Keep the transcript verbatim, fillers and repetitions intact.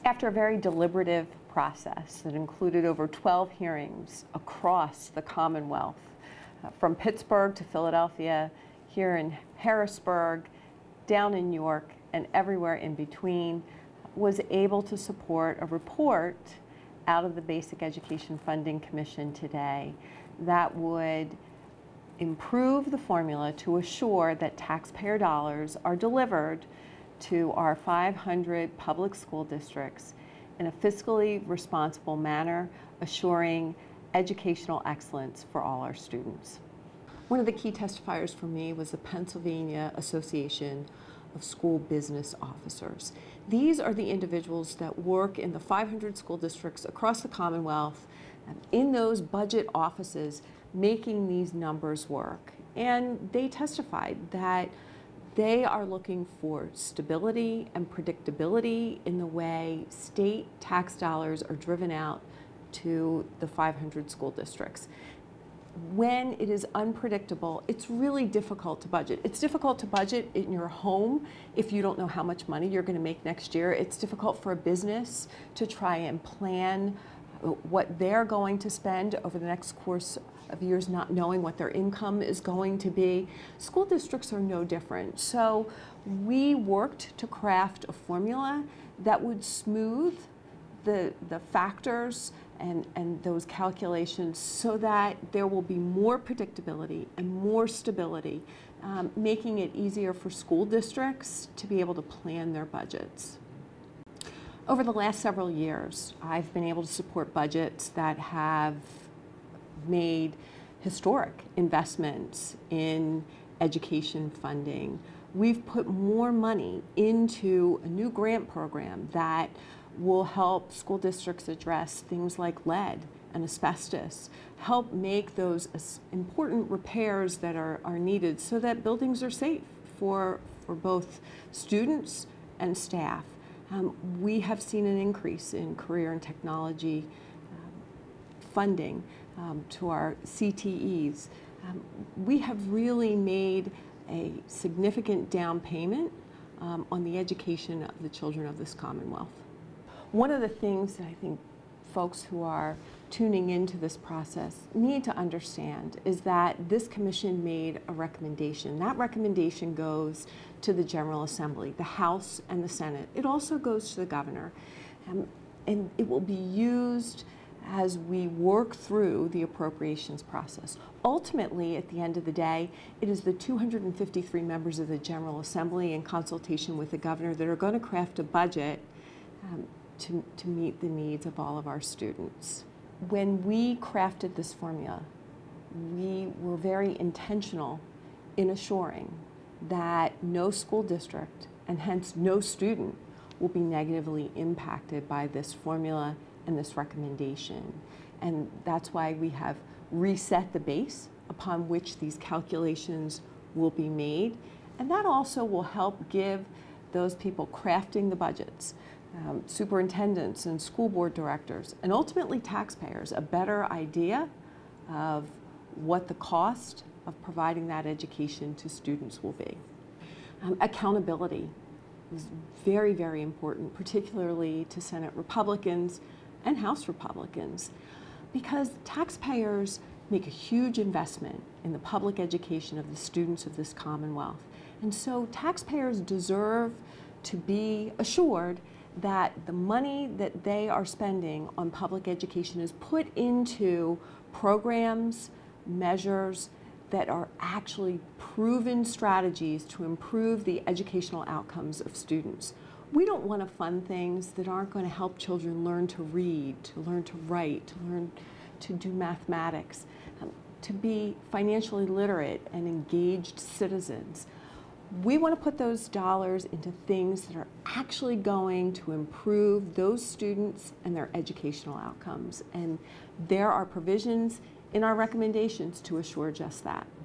After a very deliberative process that included over twelve hearings across the Commonwealth, uh, from Pittsburgh to Philadelphia, here in Harrisburg, down in York, and everywhere in between, was able to support a report out of the Basic Education Funding Commission today that would improve the formula to assure that taxpayer dollars are delivered to our five hundred public school districts in a fiscally responsible manner, assuring educational excellence for all our students. One of the key testifiers for me was the Pennsylvania Association of School Business Officers. These are the individuals that work in the five hundred school districts across the Commonwealth, in those budget offices, making these numbers work. And they testified that they are looking for stability and predictability in the way state tax dollars are driven out to the five hundred school districts. When it is unpredictable, it's really difficult to budget. It's difficult to budget in your home if you don't know how much money you're going to make next year. It's difficult for a business to try and plan what they're going to spend over the next course of years, not knowing what their income is going to be. School districts are no different. So we worked to craft a formula that would smooth the, the factors and, and those calculations so that there will be more predictability and more stability, um, making it easier for school districts to be able to plan their budgets. Over the last several years, I've been able to support budgets that have made historic investments in education funding. We've put more money into a new grant program that will help school districts address things like lead and asbestos, help make those important repairs that are, are needed so that buildings are safe for, for both students and staff. Um, we have seen an increase in career and technology um, funding um, to our C T Es. Um, we have really made a significant down payment um, on the education of the children of this Commonwealth. One of the things that I think folks who are tuning into this process need to understand is that this commission made a recommendation. That recommendation goes to the General Assembly, the House and the Senate. It also goes to the governor. Um, and it will be used as we work through the appropriations process. Ultimately, at the end of the day, it is the two hundred fifty-three members of the General Assembly in consultation with the governor that are going to craft a budget um, to, to meet the needs of all of our students. When we crafted this formula, we were very intentional in assuring that no school district, and hence no student, will be negatively impacted by this formula and this recommendation. And that's why we have reset the base upon which these calculations will be made. And that also will help give those people crafting the budgets, um, superintendents and school board directors, and ultimately taxpayers, a better idea of what the cost of providing that education to students will be. Um, accountability is very, very important, particularly to Senate Republicans and House Republicans, because taxpayers make a huge investment in the public education of the students of this Commonwealth. And so taxpayers deserve to be assured that the money that they are spending on public education is put into programs, measures that are actually proven strategies to improve the educational outcomes of students. We don't want to fund things that aren't going to help children learn to read, to learn to write, to learn to do mathematics, um, to be financially literate and engaged citizens. We want to put those dollars into things that are actually going to improve those students and their educational outcomes. And there are provisions in our recommendations to assure just that.